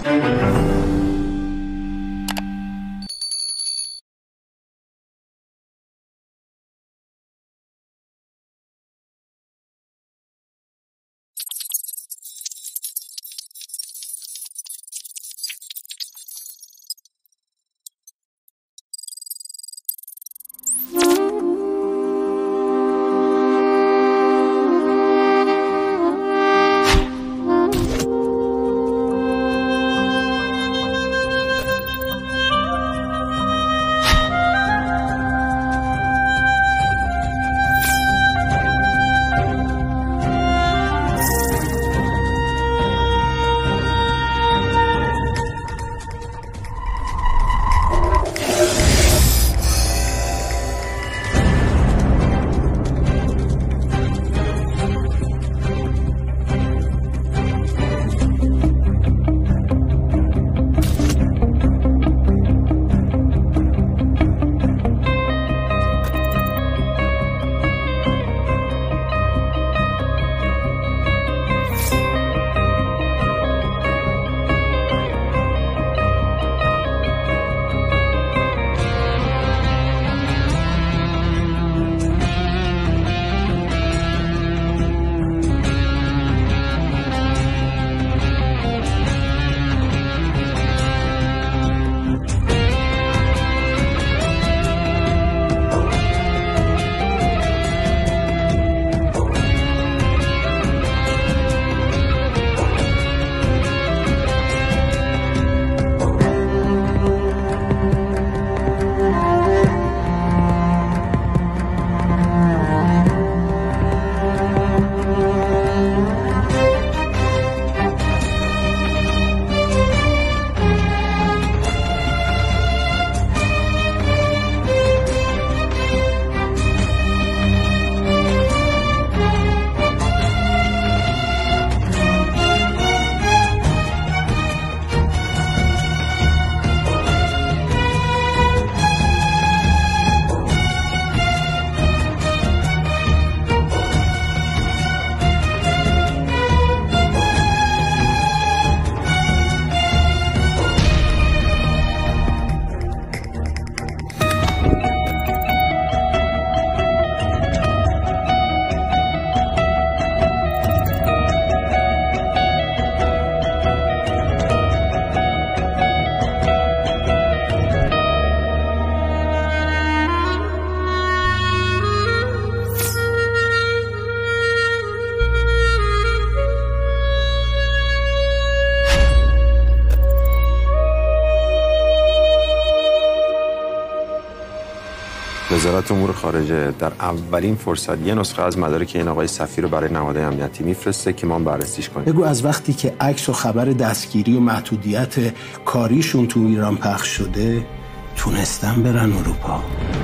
وزارت امور خارجه در اولین فرصت یه نسخه از مدارک این آقای سفیر رو برای نهادهای امنیتی میفرسته که ما بررسیش کنیم. بگو از وقتی که عکس و خبر دستگیری و محدودیت کاریشون تو ایران پخش شده تونستن برن اروپا.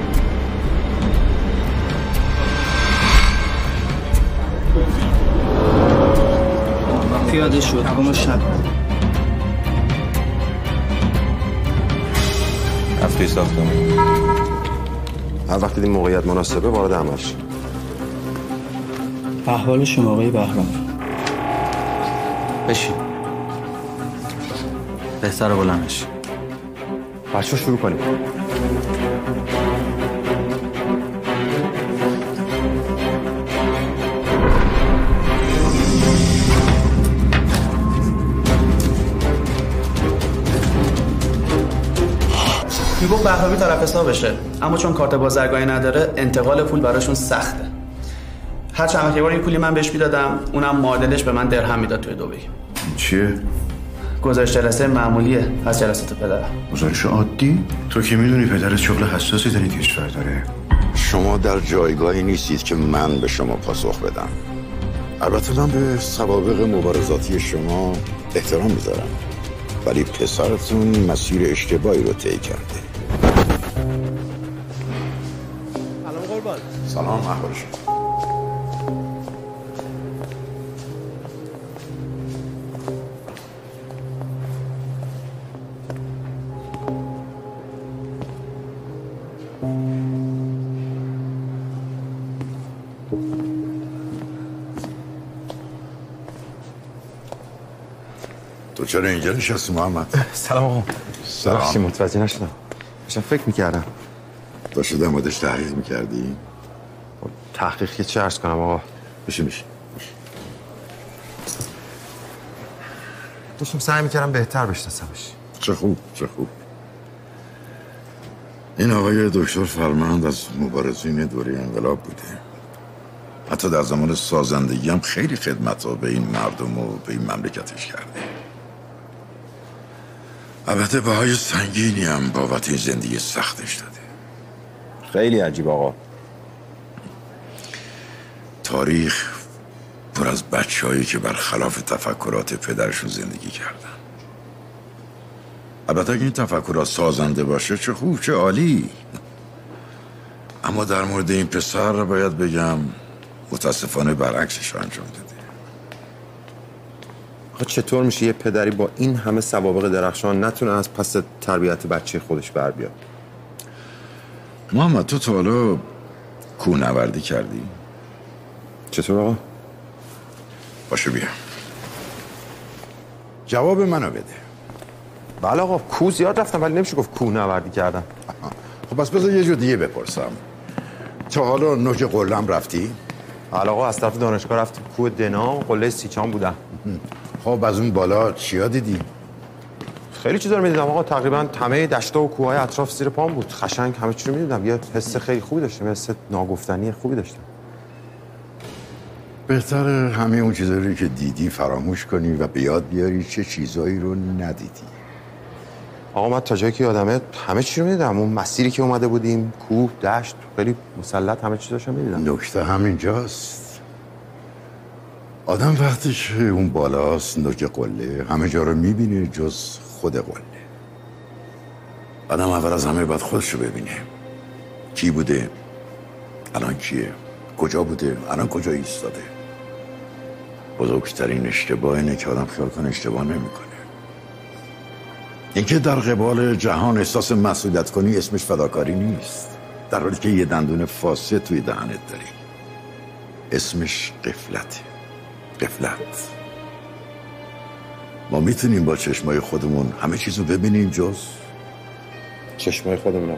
پیاده شد اما شب هفته ساختم. هر وقت دیدیم موقعیت مناسبه وارد عمل شد. احوال شما آقای بهرام؟ بشین. بهتره بلند بشین. بچه‌ها شروع کنیم. میگفت بهرامی طرف حساب بشه، اما چون کارت بازرگانی نداره انتقال پول براشون سخته. هر چند وقت یه بار یه پولی من بهش میدادم، اونم معادلش به من درهم میداد توی دبی. چیه؟ گزارش جلسه معمولیه از جلسات پدرم. گزارش عادی؟ تو که میدونی پدرت شغل حساسی در این کشور داره. شما در جایگاهی نیستید که من به شما پاسخ بدم. البته من به سوابق مبارزاتی شما احترام میذارم، ولی پسرتون مسیر اشتباهی رو طی کرده. سلام قربان. سلام احوال شما. تو چرا اینجا نشستی محمد؟ سلام آقا. سلام. بخشی متوجه نشدم. داشتم فکر میکردم. داشتی در موردش تحقیق میکردی؟ تحقیق که چه عرض کنم آقا؟ بشین. داشتم سعی میکردم بهتر بشناسمش. چه خوب. این آقای دکتر فرماند از مبارزین دوره انقلاب بوده. حتی در زمان سازندگی هم خیلی خدمت‌ها به این مردم و به این مملکتش کرده. البته بهای سنگینی هم بابت این زندگی سختش داده. خیلی عجیب آقا. تاریخ پر از بچه‌هایی که برخلاف تفکرات پدرشون زندگی کردن. البته اگه این تفکرات سازنده باشه چه خوب چه عالی. اما در مورد این پسر باید بگم متاسفانه برعکسش رو انجام داده. آقا چطور میشه یه پدری با این همه سوابق درخشان نتونه از پس تربیت بچه خودش بر بیاد؟ محمد تو تا حالا کوهنوردی کردی؟ چطور آقا؟ باشه بیا جواب منو بده. بله آقا، کوه زیاد رفتم ولی نمیشه گفت کوهنوردی کردم. خب بس بذار یه جور دیگه بپرسم. تا حالا نوک قلم رفتی؟ بله آقا، از طرف دانشگاه رفتیم کوه دنا و قله سیچان بودم. خب از اون بالا چیا دیدی؟ خیلی چیزا رو می‌دیدم آقا، تقریبا همه دشتا و کوههای اطراف زیر پام بود. قشنگ همه چی رو می‌دیدم. یه حس خیلی خوبی داشتم، حس ناگفتنی خوبی داشتم. بهتره همه اون چیزایی که دیدی فراموش کنی و به یاد بیاری چه چیزایی رو ندیدی. آقا من تا جایی که یادمه همه چی رو می‌دیدم. اون مسیری که اومده بودیم، کوه، دشت، خیلی مسلط همه چیزاشو می‌دیدم. نکته همینجاست. آدم وقتی که اون بالاست نوک قله همه جا رو می‌بینه جز خود قله. آدم اول از همه باید خودش رو ببینه. کی بوده؟ الان کیه؟ کجا بوده؟ الان کجا ایستاده؟ بزرگترین اشتباه اینه که آدم خیال کنه اشتباه نمی‌کنه. اینکه در قبال جهان احساس مسئولیت کنی اسمش فداکاری نیست. در حالی که یه دندون فاسد توی دهنت داری اسمش غفلته. غفلت. ما میتونیم با چشمای خودمون همه چیزو ببینیم جز چشمای خودمون.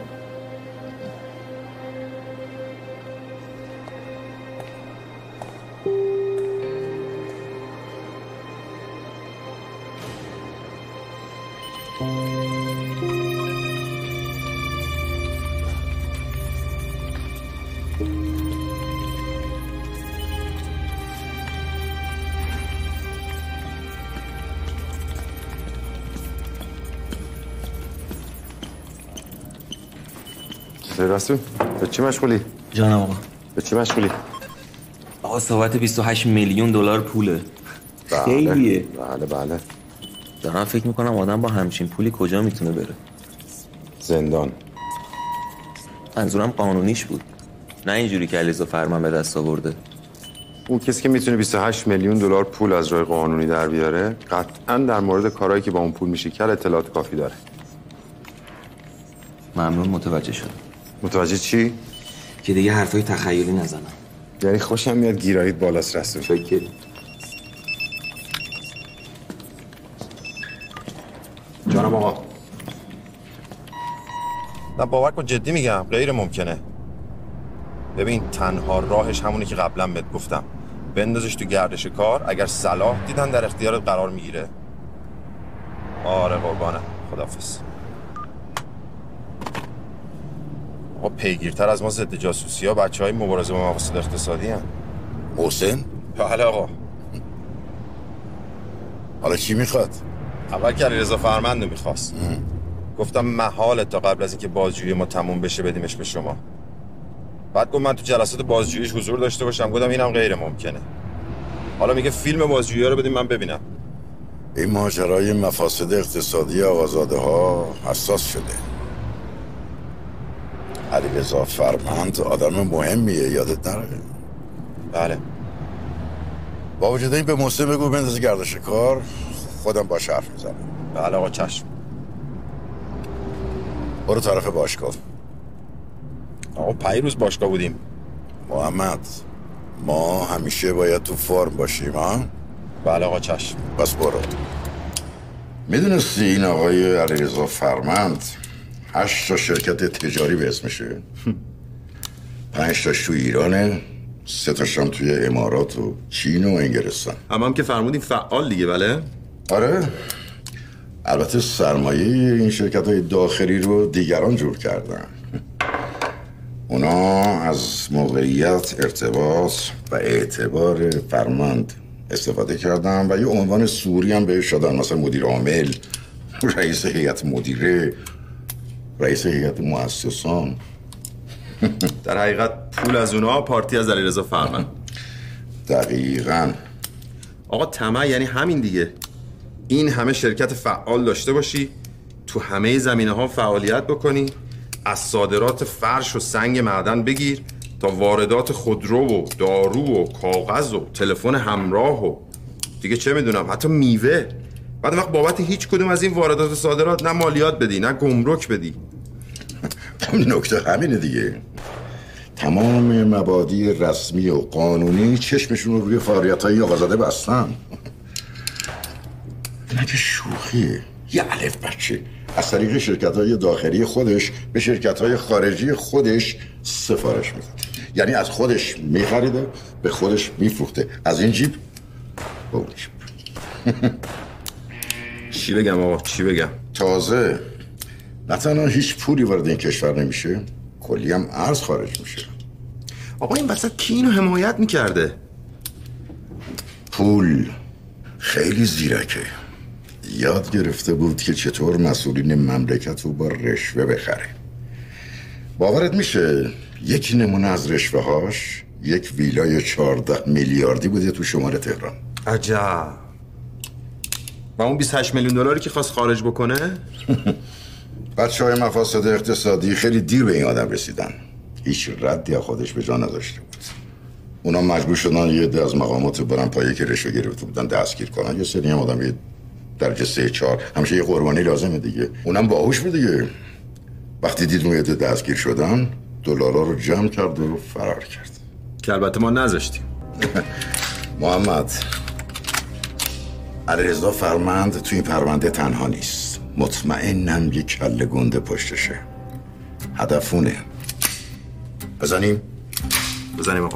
رسول به چی مشغولی؟ جانم آقا. به چی مشغولی؟ آقا صحبت 28 میلیون دلار پوله. خیلیه. بله. دارم فکر میکنم آدم با همچین پولی کجا میتونه بره؟ زندان. منظورم قانونیش بود، نه اینجوری که علیرضا فرمان به دست آورده. اون کسی که میتونه 28 میلیون دلار پول از راه قانونی در بیاره قطعاً در مورد کارهایی که با اون پول میشه کرد اطلاعات کافی داره. ممنون، متوجه شدم. متوجه چی؟ که دیگه حرفای تخیلی نزنم. یعنی خوشم میاد گیراییت بالاست رسول. شکری. جانم آقا. نه باور کن جدی میگم غیر ممکنه. ببین تنها راهش همونی که قبلا بهت گفتم، بندازش تو گردش کار، اگر صلاح دیدن در اختیارت قرار میگیره. آره قربانه، خداحافظ. آقا پیگیرتر از ما ضد جاسوسی ها بچهای مبارزه با مفاسد اقتصادی هن. محسن؟ بله آقا. حالا چی میخواد؟ اول که علیرضا فرمند میخواست. گفتم محاله تا قبل از اینکه بازجویی ما تموم بشه بدیمش به شما. بعد گفت من تو جلسات بازجوییش حضور داشته باشم. گفتم اینم غیر ممکنه. حالا میگه فیلم بازجویی رو بدیم من ببینم. این ماجرای مفاسد اقتصادی آقازاده ها حساس شده. علیرضا فرمند آدم مهمیه، یادت نره؟ بله. با وجود این به محسن بگو بندازه گردش کار، خودم باش حرف میزنم. بله آقا چشم. برو طرف باشگاه. آقا پیروز باشگاه بودیم. محمد ما همیشه باید تو فرم باشیم ها؟ بله آقا چشم. بس برو. میدونستی این آقای علیرضا فرمند 8 تا شرکت تجاری به اسمشه؟ 5 تاش تو ایرانه، 3 تاش هم توی امارات و چین و انگلستان. هم که فرمودین فعال دیگه. بله آره، البته سرمایه این شرکت های داخلی رو دیگران جور کردن. اونا از موقعیت، ارتباط و اعتبار فرمند استفاده کردن و یه عنوان سوری هم بهش دادن، مثلا مدیر عامل، رئیس هیئت مدیره، رئیس هیئت مؤسسان. در حقیقت پول از اونا، پارتی از علیرضا فرمند. دقیقاً. آقا طمع یعنی همین دیگه، این همه شرکت فعال داشته باشی، تو همه زمینه‌ها فعالیت بکنی، از صادرات فرش و سنگ معدن بگیر تا واردات خودرو و دارو و کاغذ و تلفن همراه و دیگه چه میدونم حتی میوه. بعد وقت بابت هیچ کدوم از این واردات و صادرات نه مالیات بدی نه گمرک بدی. نکته همینه دیگه. تمام مبادی رسمی و قانونی چشمشون رو روی فعالیت‌های آقازاده بستن. این که شوخیه. یه الف بچه از طریق شرکت‌های داخلی خودش به شرکت‌های خارجی خودش سفارش میده، یعنی از خودش میخریده به خودش میفروخته، از این جیب به اون جیب. چی بگم آقا چی بگم؟ تازه نه تنها هیچ پولی وارد این کشور نمیشه، کلی هم ارز خارج میشه. آقا این وسط کی اینو حمایت میکرده؟ پول خیلی زیرکه، یاد گرفته بود که چطور مسئولین مملکت رو با رشوه بخره. باورت میشه یک نمونه از رشوه هاش یک ویلای 14 میلیاردی بوده تو شمال تهران. عجب. و اون 28 میلیون دلاری که خواست خارج بکنه؟ بچه‌های مفاسد اقتصادی خیلی دیر به این آدم رسیدن، هیچ ردی از خودش به جا نداشته بود. اونا مجبور شدن یه عده از مقامات برن پایه که رشوه گرفته بودن دستگیر کنن. یه سری هم آدم یه درجه 3-4 همیشه یه قربانی لازمه دیگه. اونم باهوش بود دیگه. وقتی دید اون عده دستگیر شدن، دلارا رو جمع کرد و فرار کرد. که البته ما نذاشتیم. محمد، علیرضا فرمند تو این پرونده تنها نیست. مطمئنم یه کله گنده پشتشه. هدفونه. بزنیم آقا.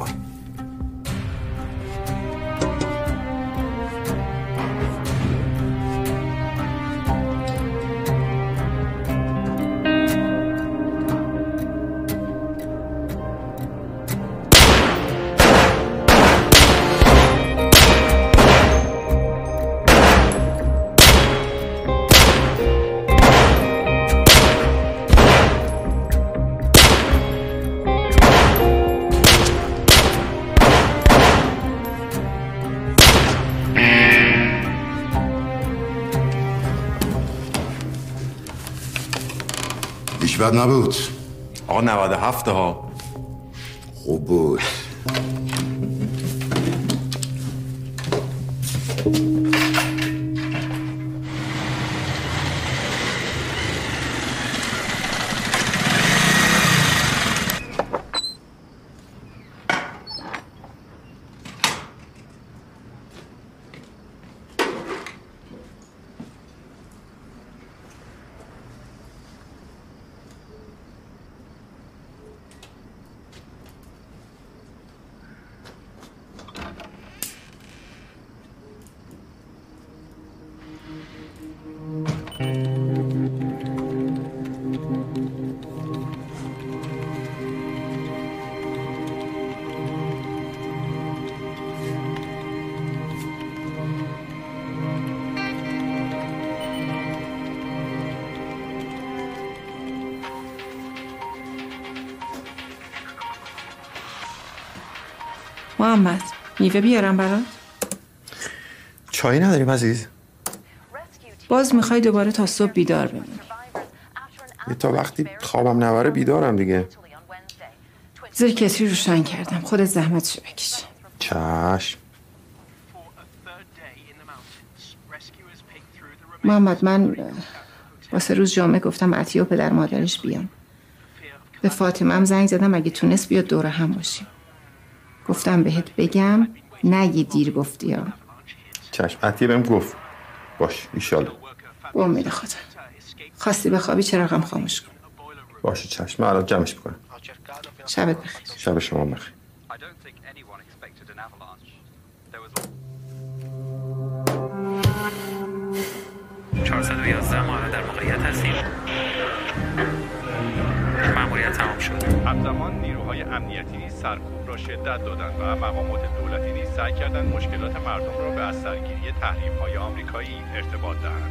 هیچ بد نبود. آقا 97 ها. خوب بود. محمد، میوه بیارم برات؟ چایی نداریم عزیز؟ باز میخوای دوباره تا صبح بیدار بمونی؟ تا وقتی خوابم نبره بیدارم دیگه. زیر کتری روشن کردم، خودت زحمتشو بکش. چشم. محمد، من با 3 روز جمعه گفتم عطیه و پدر مادرش بیان. به فاطمه هم زنگ زدم اگه تونست بیاد دوره هم باشیم. گفتم بهت بگم نگی دیر گفتی ها. چشم. عطیه بهم گفت باش ایشالا. به امید خدا. خواستی بخوابی چراغم خاموش کن. باشه چشم، من الان جمعش میکنم. شبت بخیر. شب شما بخیر. 411 ما در موقعیت هستیم. مأموریت تمام شد. همزمان نیروهای امنیتی سرکوب را شدت دادند و مقامات دولتی نیز سعی کردند مشکلات مردم را به از سرگیری تحریم‌های آمریکایی ارتباط دهند.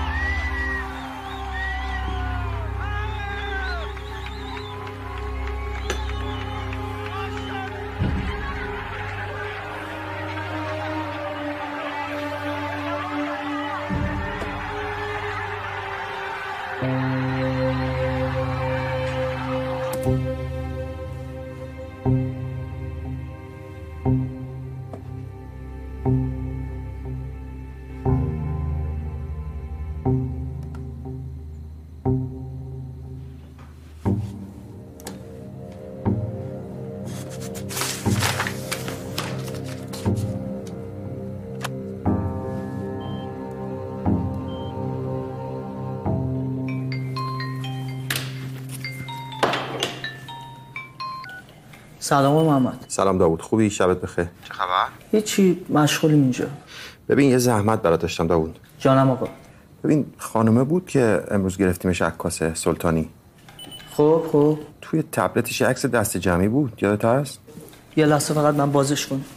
سلام محمد. سلام داوود، خوبی؟ شبت بخیر. چه خبر؟ هیچی، مشغولیم اینجا. ببین یه زحمت برات داشتم داوود. جانم آقا. ببین خانومه بود که امروز گرفتیمش عکاس سلطانی. خب توی تبلتش عکس دست جمعی بود، یادت هست؟ یه لحظه فقط من بازش کنم.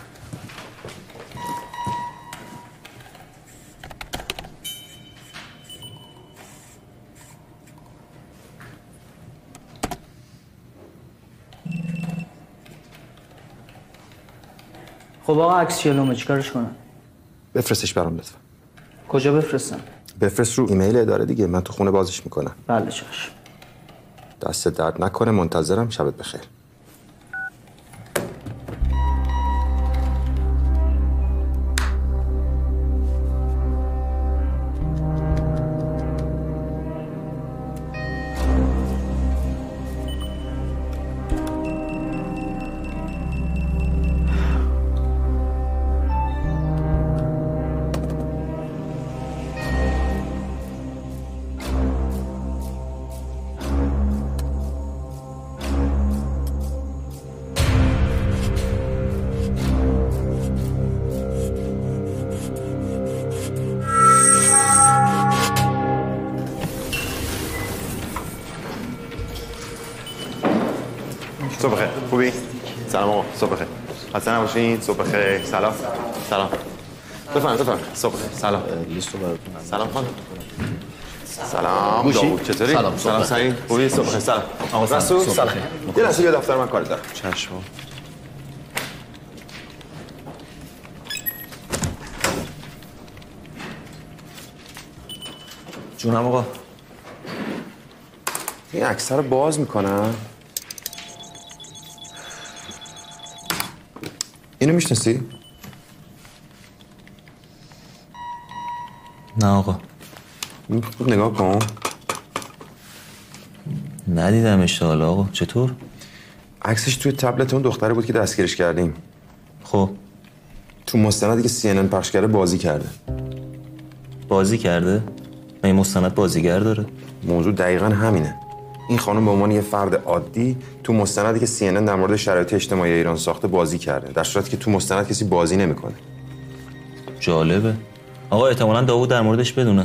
خب آقا عکس چیلومه چیکارش کنم؟ بفرستش برام لطفا. کجا بفرستم؟ بفرست رو ایمیل اداره دیگه، من تو خونه بازش میکنم. بله چشم. دست درد نکنه، منتظرم. شبت بخیر. صبح بخیر. خوبی؟ سلام آقا. صبح بخیر. خسته نباشین. صبح بخیر. سلام. بفرمایید. صبح بخیر. سلام. لیستو براتون. سلام خانم. سلام داوود، چطوری؟ سلام سعید. خوبی؟ صبح بخیر. سلام. آقا رسول. سلام. یه لحظه بیا دفتر من کار دارم. چشم. جونم آقا. این عکس رو باز میکنم. اینو میشناسی؟ نه آقا. خود نگاه کن. ندیدمش حالا آقا. چطور؟ عکسش توی تبلت اون دختره بود که دستگیرش کردیم. خب تو مستندی که CNN پخش کرده بازی کرده. بازی کرده؟ این مستند بازیگر داره؟ موضوع دقیقا همینه. این خانم به عنوان یه فرد عادی تو مستندی که CNN در مورد شرایط اجتماعی ایران ساخته بازی کرده، در صورتی که تو مستند کسی بازی نمیکنه. جالبه. آقا احتمالاً داوود در موردش بدونه.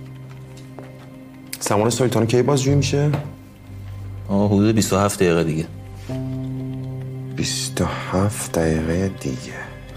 سمون سلطان کی بازجویی میشه؟ آقا حدود 27 دقیقه دیگه. 27 دقیقه دیگه.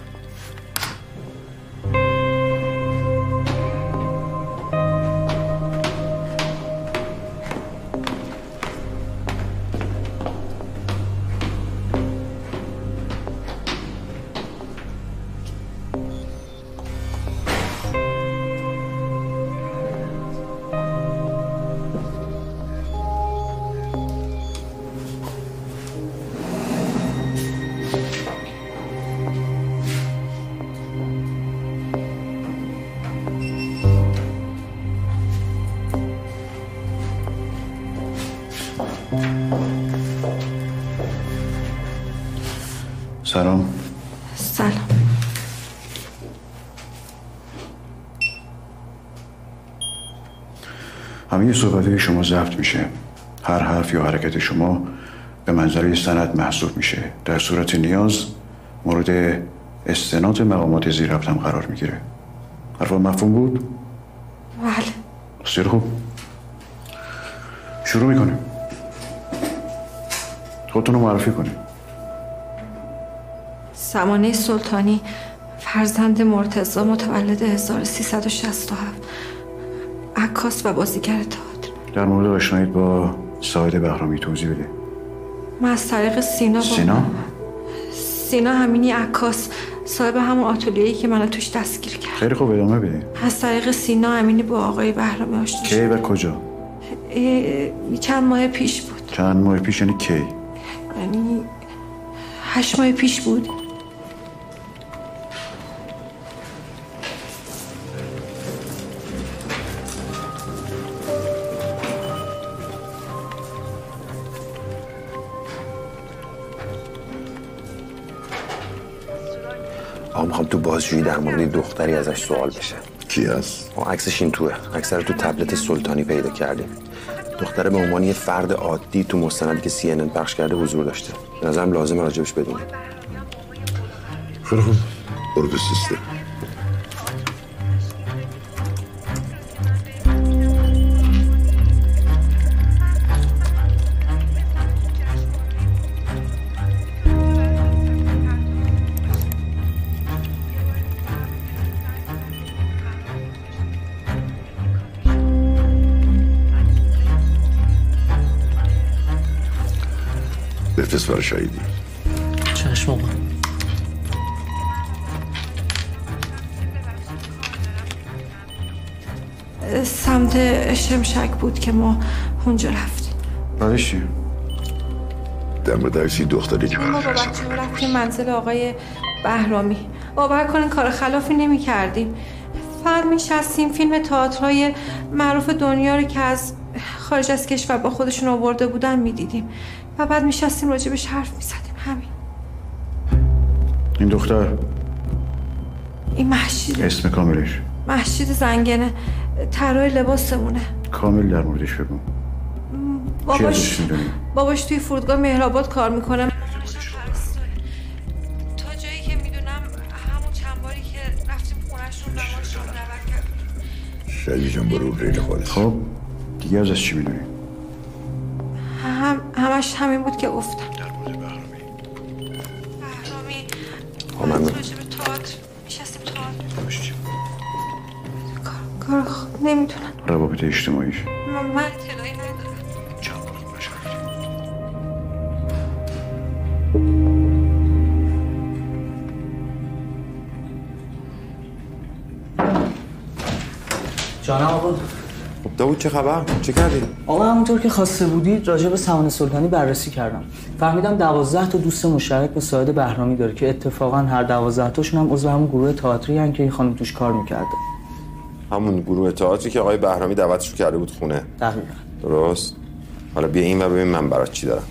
سلام. سلام. همه صحبت‌های شما ضبط میشه. هر حرف یا حرکت شما به منظره سند محسوب میشه. در صورت نیاز مورد استناد مقامات زیر ربط هم قرار میگیره. حرفا مفهوم بود؟ بله. بسیار خوب. شروع میکنیم. خودتون رو معرفی کنیم. سمانه سلطانی، فرزند مرتضی، متولد 1367، عکاس و بازیگر تئاتر. در مورد آشناییت با ساید بهرامی توضیح بده. من از طریق سینا امینی، عکاس، صاحب همون آتلیه‌ای که منو توش دستگیر کرد. خیلی خوب، ادامه بده. از طریق سینا امینی با آقای بهرامی آشنا شدم. کی و کجا؟ چند ماه پیش بود. چند ماه پیش یعنی کی؟ یعنی 8 ماه پیش بود. آقا میخوام تو بازجویی در مورد دختری ازش سوال بشه. کی هست؟ عکسش این توه. عکس رو تو تبلت سلطانی پیدا کردیم. دختره به عنوان یه فرد عادی تو مستندی که CNN پخش کرده حضور داشته. به نظرم لازمه راجبش بدونیم. خیلی خوب، برو تو سیستم. بفرست برای شهیدی. چشم آقا. سمت شمشک بود که ما اونجا رفتیم. بعدش چی؟ در مورد عکسی دختری که ما با بچه‌ها رفتیم منزل آقای بهرامی. باور کنین کار خلافی نمی کردیم. فقط میشستیم فیلم تئاترهای معروف دنیا رو که از خارج از کشور با خودشون آورده بودن میدیدیم و بعد میشستیم راجبش حرف میزدیم. همین. این دختر؟ این مهشید. اسم کاملش؟ مهشید زنگنه، طراح لباسمونه. کامل در موردش بگو. باباش توی فرودگاه مهرآباد کار میکنه. تا جایی که میدونم همون چند باری که رفتیم خونه‌شون نمازشون دعوت کرد. شهیدی جان برو ریل خودت. خب دیگه ازش چی میدونی؟ همش همین بود که گفتم. در مورد بهرامی. راجب تئاتر میشستیم تئاتر. کار نمیدونم. روابط اجتماعیش؟ من اطلاعی ندارم. چند بار خونش رفتیم؟ جانم آقا. خب داوود چه خبر؟ چه کردی؟ آقا همونطور که خواسته بودید راجع به سمانه سلطانی بررسی کردم. فهمیدم 12 تا دوست مشترک با ساید بهرامی داره که اتفاقا هر 12 تاشون هم عضو همون گروه تئاتری ان که این خانم توش کار می‌کرده. همون گروه تئاتری که آقای بهرامی دعوتش کرده بود خونه. دقیقاً. درست؟ حالا بیا این و ببین من برات چی دارم.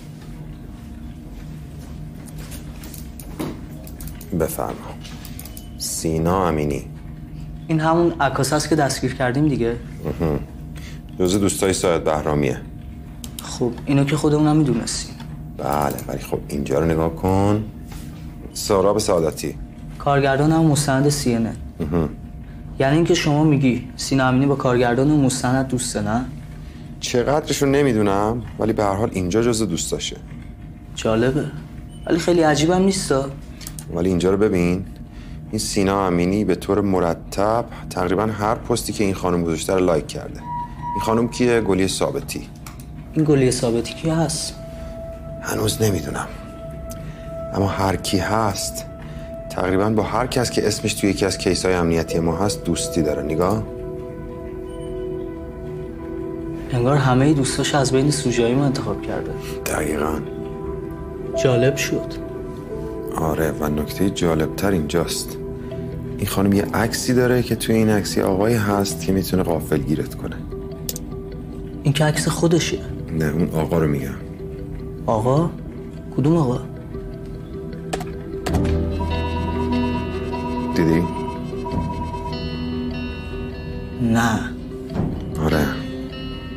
بفرما. سینا امینی. این همون عکاس هست که دستگیر کردیم دیگه؟ جزء دوستای ساید بهرامیه. خب اینو که خودمونم میدونستیم. بله ولی خب اینجا رو نگاه کن. سهراب سعادتی، کارگردان هم مستند CNN. یعنی اینکه شما میگی سینا امینی با کارگردان مستند دوسته، نه؟ چقدرشو نمیدونم ولی به هر حال اینجا جزء دوستاشه. جالبه ولی خیلی عجیبم نیستا. ولی اینجا رو ببین. این سینا امینی به طور مرتب تقریبا هر پستی که این خانم گذاشته رو لایک کرده. این خانم کیه؟ گلیه ثابتی. این گلیه ثابتی کی هست؟ هنوز نمیدونم. اما هر کی هست تقریبا با هر کس که اسمش توی یکی از کیس‌های امنیتی ما هست دوستی داره. نگاه. انگار همه دوستاش از بین سوژه‌های ما انتخاب کرده. دقیقاً. جالب شد. آره و نکته جالبتر اینجاست. این خانم یه عکسی داره که توی این عکسی آقایی هست که میتونه غافلگیرت کنه. این که عکس خودشه؟ نه اون آقا رو میگم. آقا؟ کدوم آقا؟ دیدی؟ نه. آره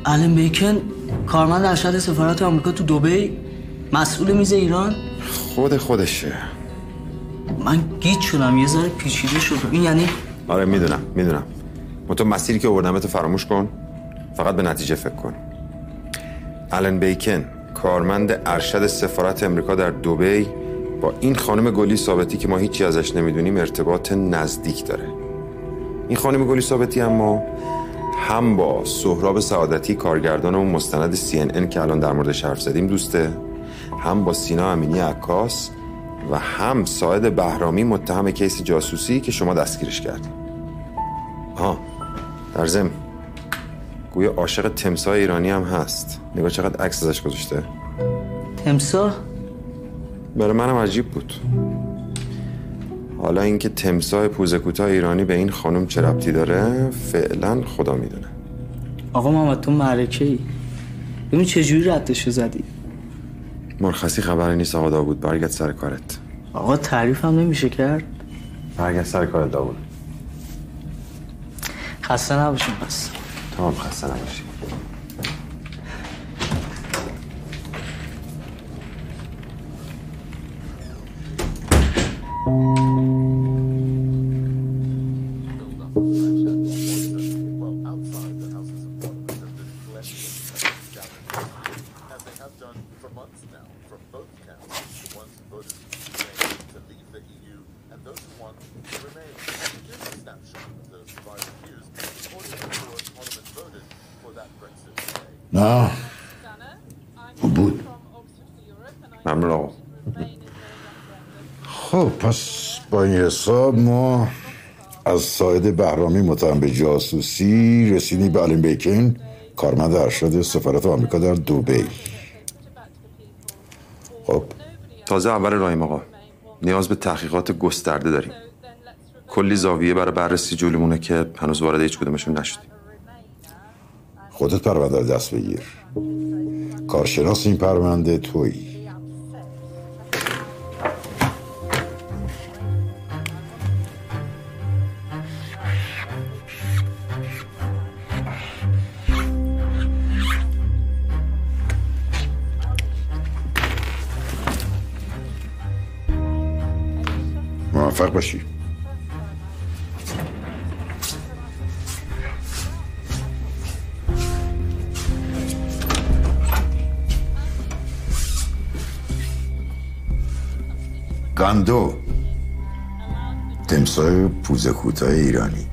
آلن بیکن کارمند ارشد سفارت آمریکا تو دبی، مسئول میز ایران. خودشه. من گیج شدم، یه ذره پیچیده شد. این یعنی؟ آره میدونم. تو مسیری که آوردمت فراموش کن، فقط به نتیجه فکر کن. آلن بیکن کارمند ارشد سفارت آمریکا در دبی با این خانم گلی ثابتی که ما هیچی ازش نمیدونیم ارتباط نزدیک داره. این خانم گلی ثابتی اما هم با سهراب سعادتی کارگردان اون مستند CNN که الان در موردش حرف زدیم دوسته، هم با سینا امینی عکاس و هم ساعد بهرامی متهم کیس جاسوسی که شما دستگیرش کردید. در ضمن گویا عاشق تمساح ایرانی هم هست. نگاه چقدر عکس ازش گذاشته. تمساح؟ برای منم عجیب بود. حالا اینکه تمساح پوزه کوتاه ایرانی به این خانم چه ربطی داره فعلا خدا میدونه. آقا محمد تو معرکه‌ای، ببین چجوری ردشو زدی. مرخصی خبری نیست آقا داوود، برگرد سر کارت. آقا تعریف هم نمیشه کرد. برگرد سر کارت داوود. خسته نباشیم پس. تمام خسته نباشیم. نه بود. ممنون آقا. خب پس با این حساب ما از ساعد بهرامی متهم به جاسوسی رسیدیم به آلن بیکن کارمند ارشد سفارت آمریکا در دبی. خب تازه اول راهیم آقا. نیاز به تحقیقات گسترده داریم. کلی زاویه برای بررسی جلومونه که هنوز وارد هیچ کدومشون نشدیم. خودت پرونده رو دست بگیر. کارشناس این پرونده تویی. موفق باشی. گاندو، تمساح پوزه کوتاه ایرانی.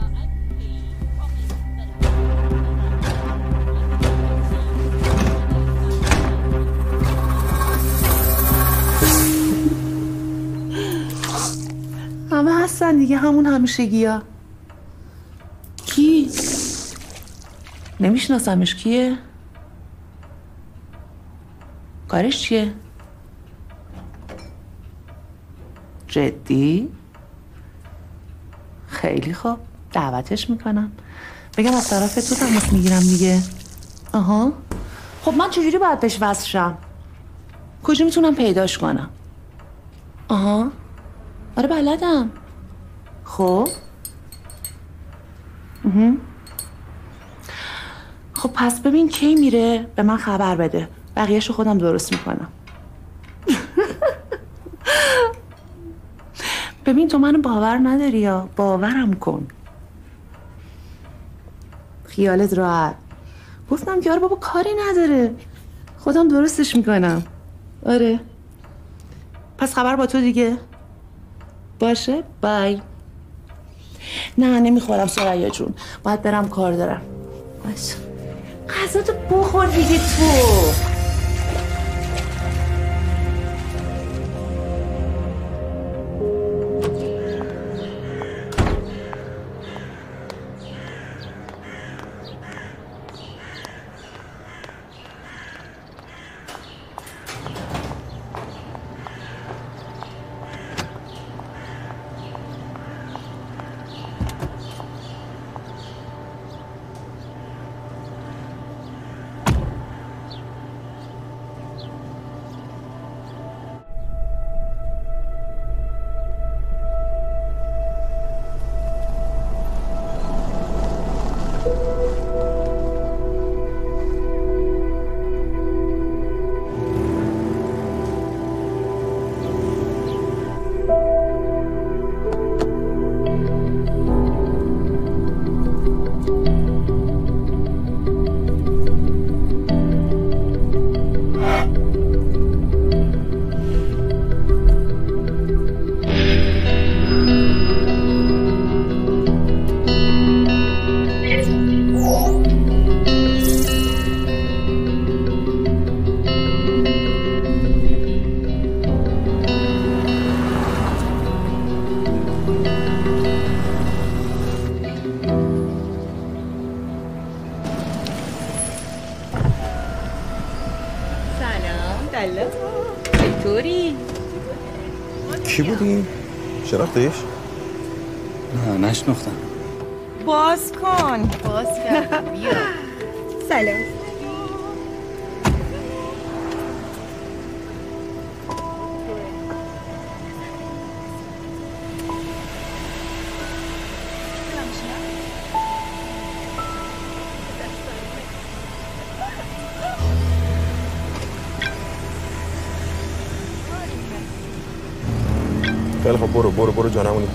همه هستن دیگه، همون همیشگی ها. کی؟ نمیشناسمش. کیه؟ کارش چیه؟ جدی؟ خیلی خوب، دعوتش میکنم. بگم از طرف تو تماس میگیرم دیگه. آها. خب من چجوری باید بهش وصل شم؟ کجا میتونم پیداش کنم؟ آها. آره بلدم. خب خب پس ببین کی میره به من خبر بده، بقیهشو خودم درست میکنم. ببین تو منو باور نداری یا باورم کن. خیالت راحت. گفتم که آره بابا کاری نداره، خودم درستش میکنم. آره پس خبر با تو دیگه. باشه بای. نه نمیخورم سریا جون، باید برم کار دارم. باشه غذاتو بخور دیگه تو. سلام. چطوری؟ کی بودی؟ شناختیش؟ نه نشناختم. باز کن. باز کن. بیا. سلام. خیلی خب برو جانمونی.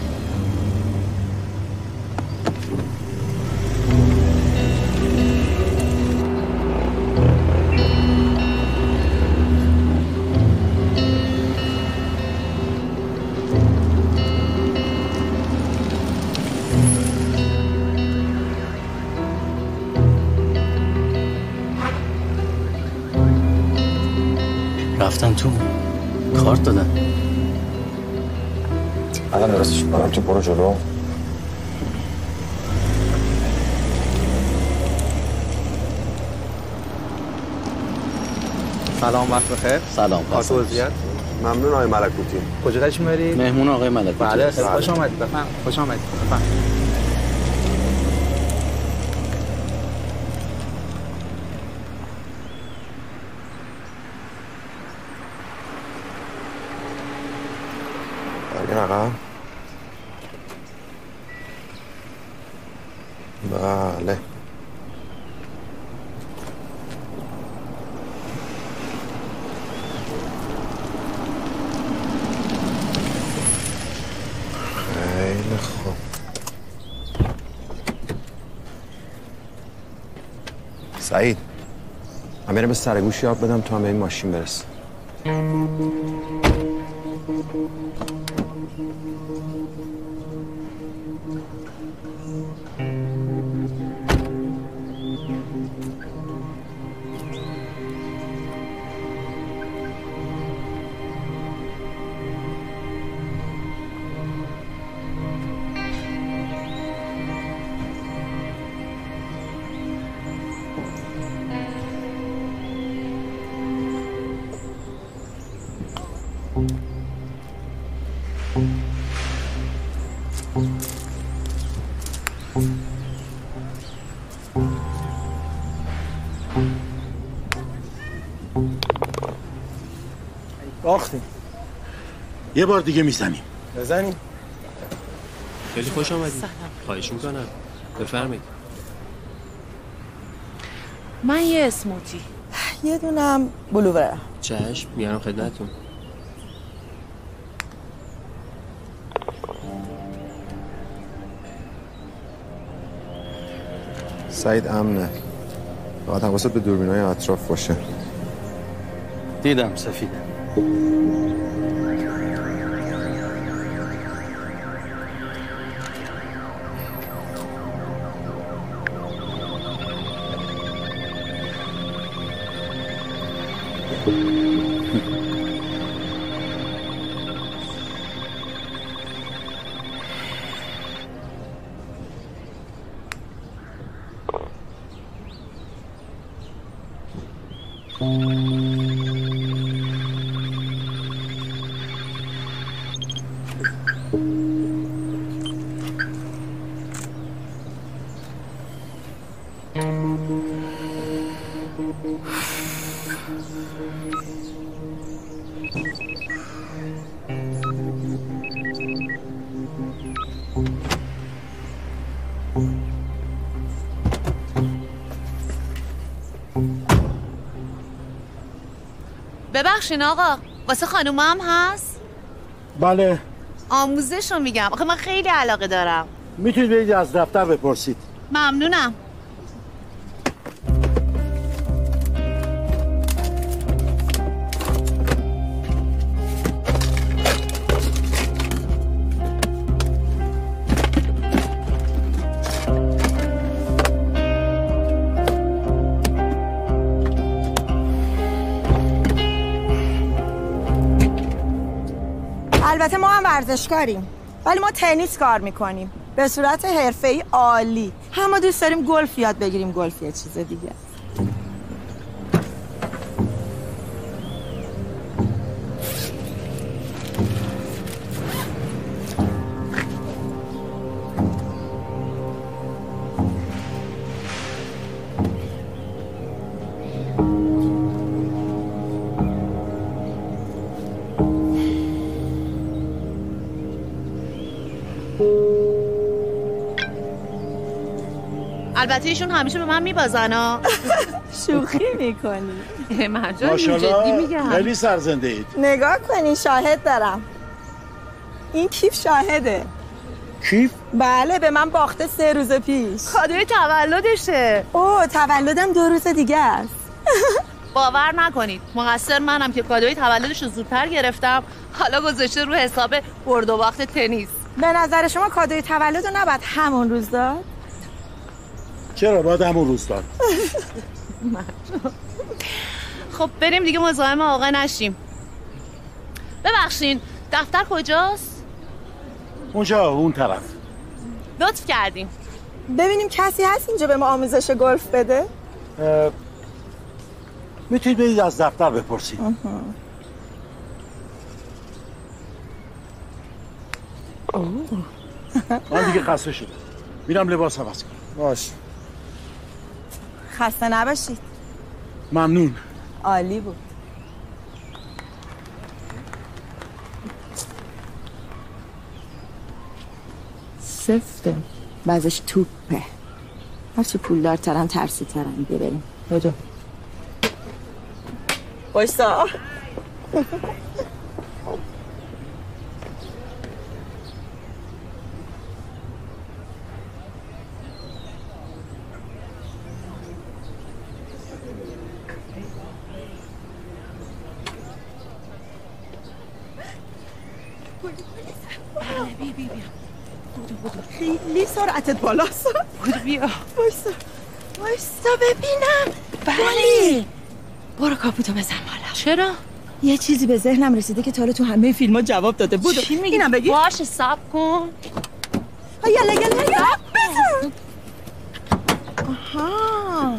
رفتن تو کارت دادن. الان درستش کنم تو برو جلو. سلام وقت بخیر. سلام. توضیحات. ممنون آقای ملکوتی. کجا تشریف می‌بری؟ مهمون آقای ملکوتی. بله خوش آمدید. بفهم. خوش آمدید. بفهم. عقب. بله خیلی خوب. سعید من برم به سرگوش یاد بدم تو هم به این ماشین برس. باختیم. یه بار دیگه میزنیم. بزنیم. خیلی خوش آمدید. خواهش میکنم. بفرمایید. من یه اسموتی. یه دونم بلوبره. چشم میارم خدمتتون. سعید امنه. باید حواست به دوربینای اطراف باشه. دیدم سفیده. ببخشین آقا، واسه خانومم هست؟ بله. آموزش رو میگم، آخه من خیلی علاقه دارم. میتونید برید از دفتر بپرسید. ممنونم. البته ما هم ورزشکاریم ولی ما تنیس کار میکنیم به صورت حرفه‌ای عالی. هم ما دوست داریم گلف یاد بگیریم. گلف یه چیز دیگه. البته ایشون همیشه به من میبازن ها. شوخی میکنی مرجان جدی میگم. خیلی سرزنده اید. نگاه کنی شاهد دارم. این کیف شاهده. کیف؟ بله به من باخته 3 روز پیش. کادوی تولدشه. اوه تولدم 2 روز دیگه است. باور نکنید مقصر منم که کادوی تولدش رو زودتر گرفتم، حالا گذاشته رو حساب برد و باخت تنیس. به نظر شما کادوی تولد رو نباید همون روز داد؟ چرا باید همون روز داد؟ خب بریم دیگه مزاحم آقا نشیم. ببخشین دفتر کجاست؟ اونجا اون طرف. لطف کردیم. ببینیم کسی هست اینجا به ما آموزش گلف بده؟ میتونید برید از دفتر بپرسید. من دیگه خسته شدم، میرم لباس عوض کنم. باش. خسته نباشید. ممنون. عالی بود. سفته بعضش توپه. هرچی پولدارترن ترسیدترن. بریم بجا بایستا. خیلی سرعتت بالاست. بیا وایستا ببینم. بله برو کاپوتو بزن بالا. چرا؟ یه چیزی به ذهنم رسیده که تا حالا تو همه فیلم ها جواب داده بود. چی میگی؟ اینم بگی؟ باشه صبر کن. یلا بزن. آها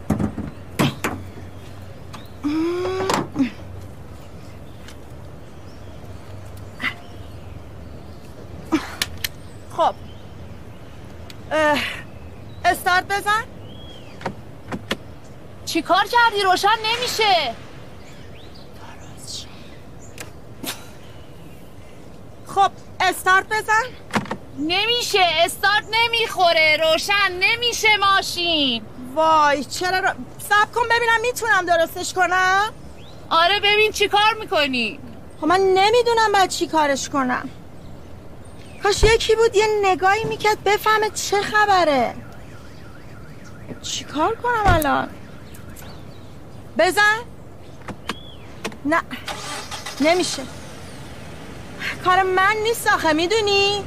خب استارت بزن. چی کار کردی؟ روشن نمیشه. خب استارت بزن. نمیشه، استارت نمیخوره، روشن نمیشه ماشین. وای چرا صبر کن ببینم میتونم درستش کنم. آره ببین چی کار میکنی. خب من نمیدونم باید چی کارش کنم. کاش یکی بود یه نگاهی میکرد بفهمه چه خبره. چی کار کنم الان؟ بزن. نه نمیشه، کار من نیست آخه میدونی.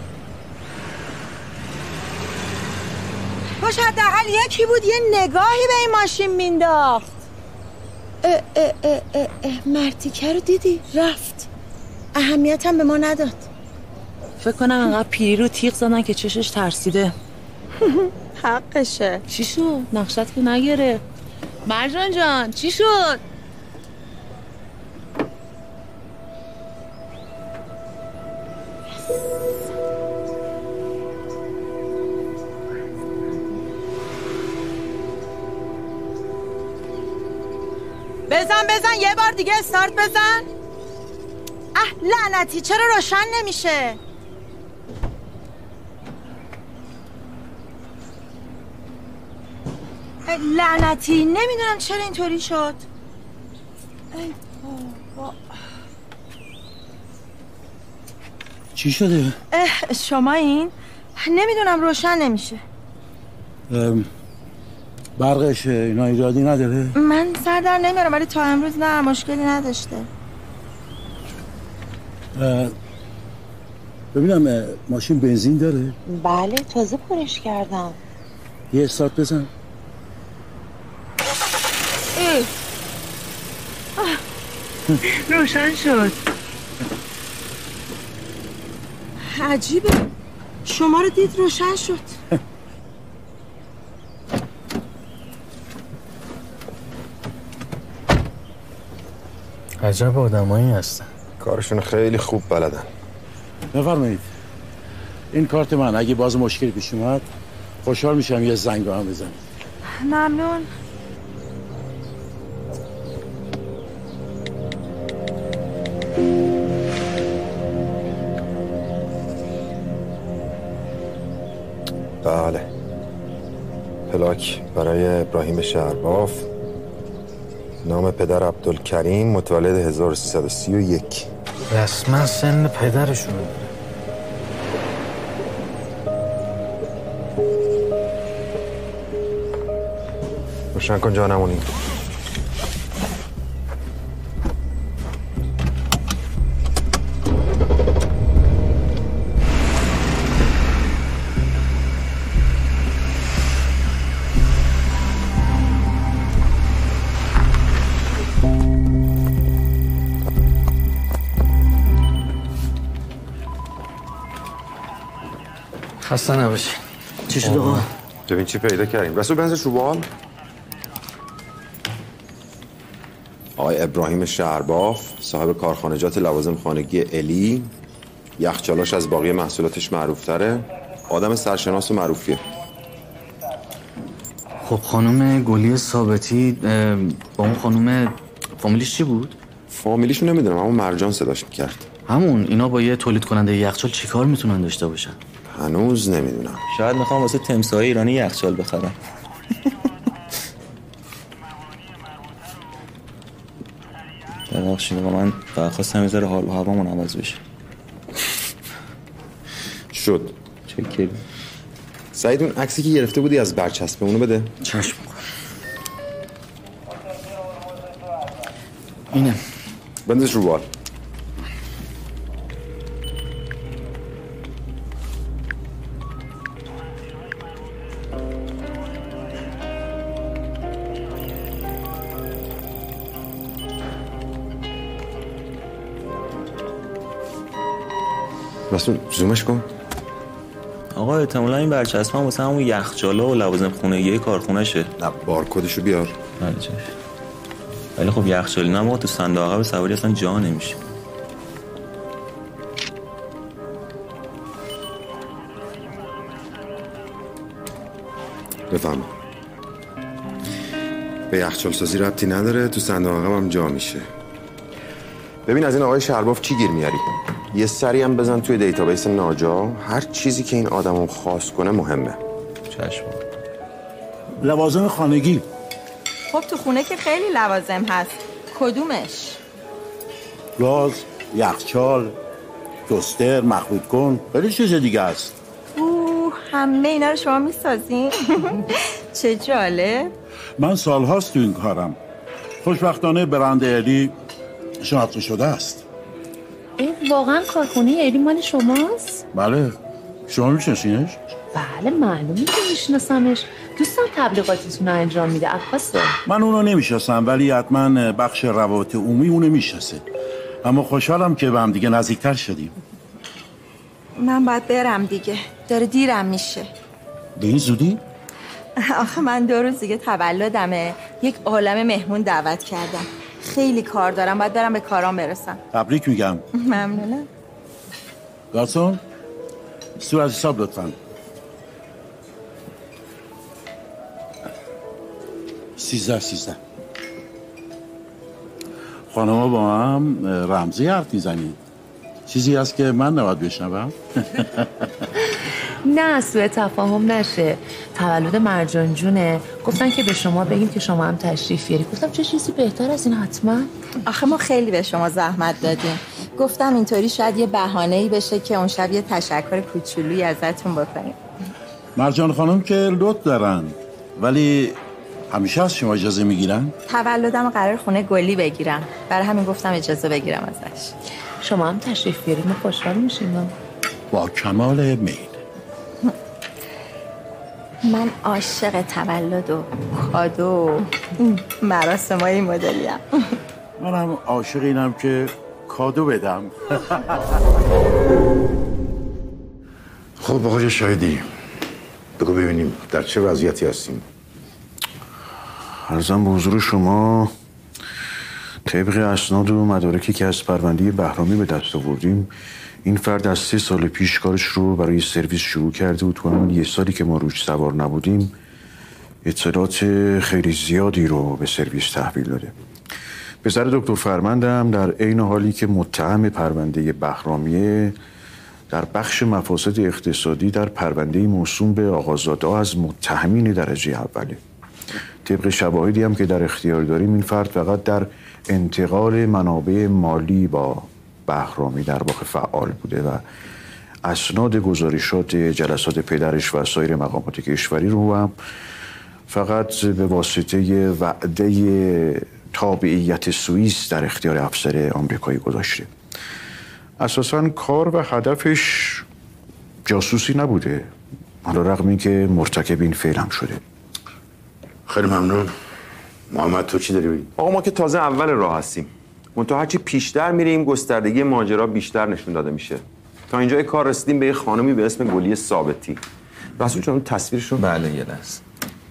باش حداقل یکی بود یه نگاهی به این ماشین مینداخت. مرتیکه رو دیدی؟ رفت، اهمیت هم به ما نداد. فکر کنم انقدر پیری رو تیغ زدن که چشش ترسیده. حقشه. چی شد؟ نقشت که نگرفت. مرجان جان چی شد؟ بزن یه بار دیگه استارت بزن. لعنتی چرا روشن نمیشه؟ لعنتی نمیدونم چرا اینطوری شد. ای بابا چی شده؟ شما این نمیدونم روشن نمیشه. برقش اینا ایرادی نداره؟ من سر در نمیارم ولی تا امروز نه مشکلی نداشته. ببینم ماشین بنزین داره؟ بله تازه پرش کردم. یه استارت بزن. روشن شد. عجیبه شما رو دید روشن شد. عجب آدمایی هستن، کارشون خیلی خوب بلدن. بفرمایید این کارت من، اگه باز مشکلی پیش اومد خوشحال میشم یه زنگ به هم بزنید. ممنون. بله پلاک برای ابراهیم شهرباف، نام پدر عبدالکریم، متولد 1331. رسما سن پدرشون. روشن کن جانمونی. خسته نباشی. چی شد آقا؟ ببین چی پیدا کردیم. رسول بنزش رو بال. آقای ابراهیم شهرباف، صاحب کارخانجات لوازم خانگی الی، یخچالاش از باقی محصولاتش معروفتره، آدم سرشناس و معروفیه. خب خانم گلی ثابتی با اون خانم فامیلیش چی بود؟ فامیلیشو نمیدونم، اما مرجان صداش میکرد. همون اینا با یه تولید کننده یخچال چیکار میتونن داشته باشن؟ هنوز نمیدونم. شاید میخوام واسه تمساح ایرانی یخچال بخرم. ببخشید آقا، من فقط خواستم یه ذره حال و هوامون عوض بشه. شد. چکر. سعید اون عکسی که گرفته بودی از برچسب اونو بده. چشم. اینه. بندش رو بال. مسئول زومش کن. آقا احتمالا این برچسب هم واسه همون یخچاله و لوازم خونگی کارخونه‌شه. نه بارکدشو بیار. بله چشم. ولی خب یخچالی نه، ما تو صندوق عقب سواری اصلا جا نمیشه. بفهم. به یخچال سازی ربطی نداره، تو صندوق عقب هم جا میشه. ببین از این آقای شهرباف چی گیر میاری؟ یه سری هم بزن توی دیتابیس ناجا، هر چیزی که این آدمو خاص کنه مهمه. چشم. لوازم خانگی. خب تو خونه که خیلی لوازم هست، کدومش؟ گاز، یخچال، توستر، مخلوط کن، خیلی چیز دیگه است. همه اینا رو شما میسازین؟ چه جالب. من سالهاست تو این کارم. خوشبختانه برند الی شناخته شده است. این واقعا کارخونه الی مال شماست؟ بله. شما میشناسینش؟ بله معلومه که میشناسمش. دوستم تبلیغاتیتون رو انجام میده. عباسه. من اونو نمیشناسم ولی حتما بخش روابط عمومی اونو میشناسه. اما خوشحالم که به هم دیگه نزدیکتر شدیم. من باید برم دیگه، داره دیرم میشه. به این زودی؟ آخه من 2 روز دیگه تولدمه، یک عالم مهمون دعوت کردم. خیلی کار دارم، باید برم به کارام برسم. تبریک میگم. ممنونم. گارسون سو از حساب لطفا. 13 خانم‌ها با هم رمزی حرف میزنید. چیزی هست که من نباید بشنوم؟ نه سوء تفاهم نشه. تولد مرجان جونه، گفتن که به شما بگیم که شما هم تشریف بیاری. گفتم چه چیزی بهتر از این حتما. آخه ما خیلی به شما زحمت دادیم. گفتم اینطوری شاید یه بهانه‌ای بشه که اون شب یه تشکر کوچولویی ازتون بکنیم. مرجان خانم که لطف دارن ولی همیشه از شما اجازه میگیرن؟ تولدم قرار خونه گلی بگیرم، برای همین گفتم اجازه بگیرم ازش. شما هم تشریف بیارید، ما خوشحال میشیم. با کمال میل. من عاشق تولد و کادو مراسمای این مدلیم. منم عاشق اینم که کادو بدم. خب آقای شاهدی، بگو ببینیم در چه وضعیتی هستیم. عرضم به حضور شما طبق اسناد و مدارکی که از پرونده بهرامی به دست آوردیم، این فرد از 3 سال پیش کارش رو برای سرویس شروع کرده و تو همون 1 سالی که ما روش سوار نبودیم اطلاعات خیلی زیادی رو به سرویس تحویل داده. پسر دکتر فرمندم در عین حالی که متهم پرونده بهرامیه در بخش مفاسد اقتصادی در پرونده موسوم به آقازاده از متهمین درجه اوله. طبق شواهدی هم که در اختیار داریم این فرد فقط در انتقال منابع مالی با بهرامی در واقع فعال بوده و اسناد گزارشات جلسات پدرش و سایر مقامات کشوری رو هم فقط به واسطه وعده تابعیت سوئیس در اختیار افسر آمریکایی گذاشته. اساساً کار و هدفش جاسوسی نبوده، حالا رغم این که مرتکب این فعل هم شده. خیلی ممنون. محمد تو چی داری بگی؟ آقا ما که تازه اول راه هستیم. منتها هرچی پیشتر میریم گستردگی ماجرا بیشتر نشون داده میشه. تا اینجای کار رسیدیم به یه خانمی به اسم گلیه ثابتی. رسول جان تصویرشو؟ بله یه لحظه.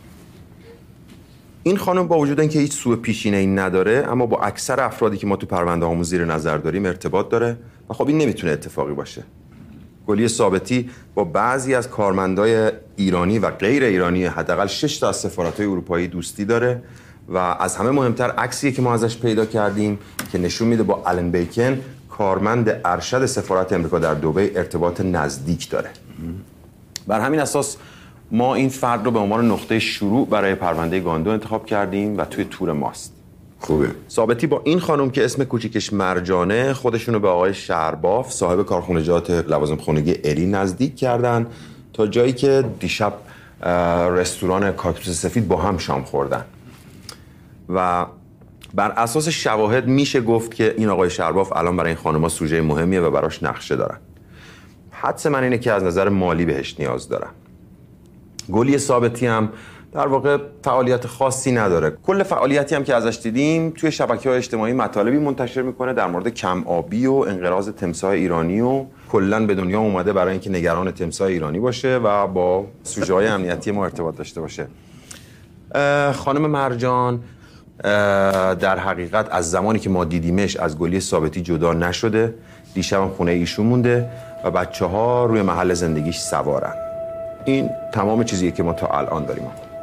این خانم با وجود اینکه هیچ سوء پیشینه‌ای نداره اما با اکثر افرادی که ما تو پرونده‌هامون زیر نظر داریم ارتباط داره و خب این نمیتونه اتفاقی باشه. گلیه ثابتی با بعضی از کارمندای ایرانی و غیر ایرانی حداقل 6 تا از سفارت‌های اروپایی دوستی داره و از همه مهمتر عکسی که ما ازش پیدا کردیم که نشون میده با آلن بیکن کارمند ارشد سفارت امریکا در دبی ارتباط نزدیک داره. بر همین اساس ما این فرد رو به عنوان نقطه شروع برای پرونده گاندو انتخاب کردیم و توی تور ماست. خوبه. ثابتی با این خانم که اسم کوچیکش مرجانه خودشونو به آقای شهرباف صاحب کارخونجات لوازم خونگی الی نزدیک کردن تا جایی که دیشب رستوران کاکتوس سفید با هم شام خوردن و بر اساس شواهد میشه گفت که این آقای شهرباف الان برای این خانم‌ها سوژه مهمیه و براش نقشه دارن. حدس من اینه که از نظر مالی بهش نیاز دارن. گلیه ثابتی هم در واقع فعالیت خاصی نداره. کل فعالیتی هم که ازش دیدیم توی شبکه‌های اجتماعی مطالبی منتشر میکنه در مورد کم آبی و انقراض تمساح ایرانی و کلاً به دنیا اومده برای اینکه نگران تمساح ایرانی باشه و با سوژه‌های امنیتی ما ارتباط داشته باشه. خانم مرجان در حقیقت از زمانی که ما دیدیمش از گلیه ثابتی جدا نشده. دیشب هم خونه ایشون مونده و بچه‌ها روی محل زندگیش سوارن. این تمام چیزیه که ما تا الان داریم.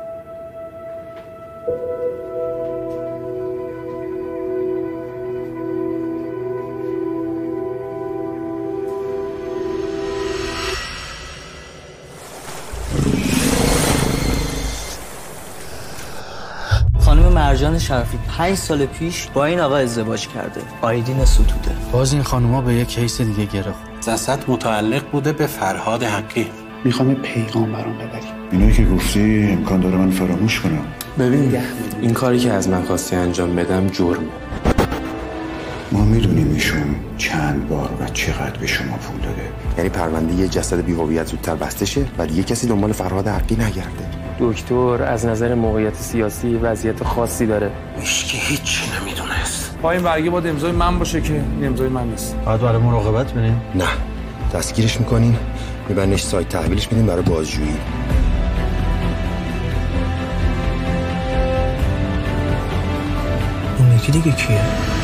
خانم مرجان شرفی 5 سال پیش با این آقا ازدواج کرده. آیدین ستوده. باز این خانوما به یک کیس دیگه گره خورد. جسد متعلق بوده به فرهاد حقی. میخوام پیغام برام ببریم. اینایی که گفتی امکان داره من فراموش کنم. ببین این کاری که از من خواستی انجام بدم جرمه. ما میدونیم ایشون چند بار و چقدر به شما پول داده. یعنی پرونده یه جسد بی‌هویت زودتر بسته شه و دیگه کسی دنبال فرهاد حقی نگرده. دکتر از نظر موقعیت سیاسی وضعیت خاصی داره. که هیچ نمیدونست. پای این برگه باید امضای من باشه که این امضای من نیست. باید برای مراقبت بریم؟ نه. دستگیرش میکنین میبرنش سایت تحویلش میدین برای بازجویی. اون یکی دیگه کیه؟